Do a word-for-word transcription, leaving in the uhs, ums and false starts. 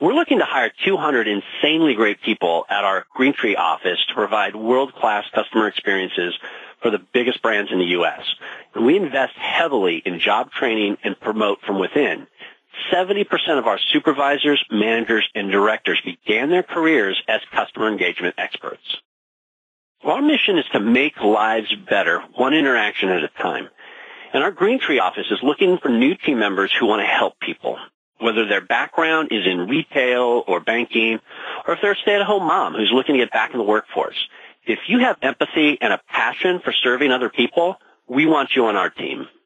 We're looking to hire two hundred insanely great people at our Greentree office to provide world-class customer experiences for the biggest brands in the U S. And we invest heavily in job training and promote from within. seventy percent of our supervisors, managers, and directors began their careers as customer engagement experts. Well, our mission is to make lives better, one interaction at a time. And our Greentree office is looking for new team members who want to help people, whether their background is in retail or banking, or if they're a stay-at-home mom who's looking to get back in the workforce. If you have empathy and a passion for serving other people, we want you on our team.